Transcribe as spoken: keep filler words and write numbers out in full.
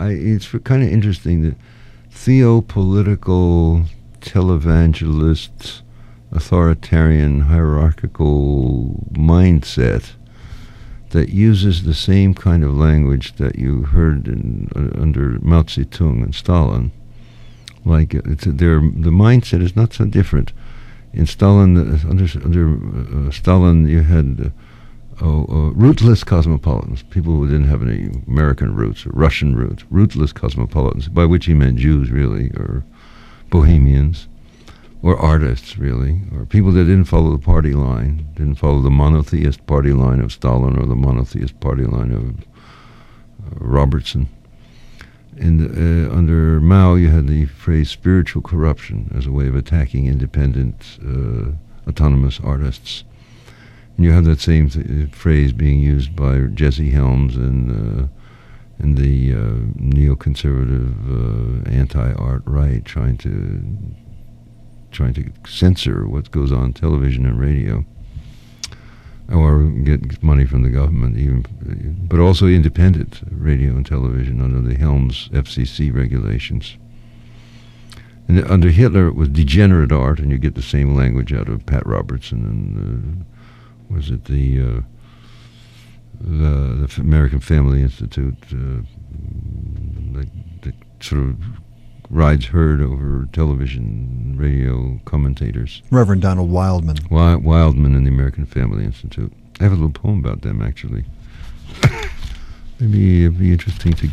I, it's kind of interesting that theopolitical, televangelist, authoritarian, hierarchical mindset that uses the same kind of language that you heard in, uh, under Mao Zedong and Stalin. Like it's a, their the mindset is not so different. In Stalin, uh, under under uh, Stalin, you had uh, oh, uh, rootless cosmopolitans, people who didn't have any American roots or Russian roots, rootless cosmopolitans, by which he meant Jews, really, or Bohemians, or artists, really, or people that didn't follow the party line, didn't follow the monotheist party line of Stalin or the monotheist party line of uh, Robertson. And uh, under Mao, you had the phrase spiritual corruption as a way of attacking independent, uh, autonomous artists. And you have that same th- phrase being used by Jesse Helms and uh, and the uh, neoconservative uh, anti-art right, trying to trying to censor what goes on television and radio, or get money from the government, even, but also independent radio and television under the Helms F C C regulations. And under Hitler, it was degenerate art, and you get the same language out of Pat Robertson and uh, was it the uh, the, the American Family Institute uh, that, that sort of rides herd over television, radio commentators. Reverend Donald Wildman. Wi- Wildman and the American Family Institute. I have a little poem about them, actually. Maybe it'd be interesting to